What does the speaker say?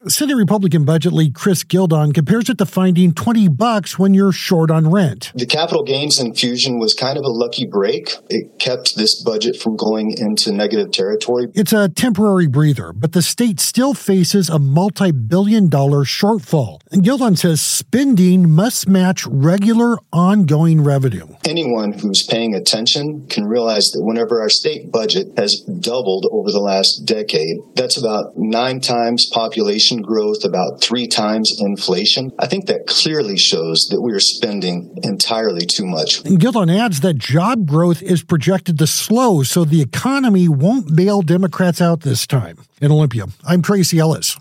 Senate Republican budget lead Chris Gildon compares it to finding $20 when you're short on rent. The capital gains infusion was kind of a lucky break. It kept this budget from going into negative territory. It's a temporary breather, but the state still faces a multi-billion-dollar shortfall. And Gildon says spending must match regular, ongoing revenue. Anyone who's paying attention can realize that whenever our state budget has doubled over the last decade, that's about 9 times population growth, about 3 times inflation. I think that clearly shows that we are spending entirely too much. And Gildon adds that job growth is projected to slow, so the economy won't bail Democrats out this time. In Olympia, I'm Tracy Ellis.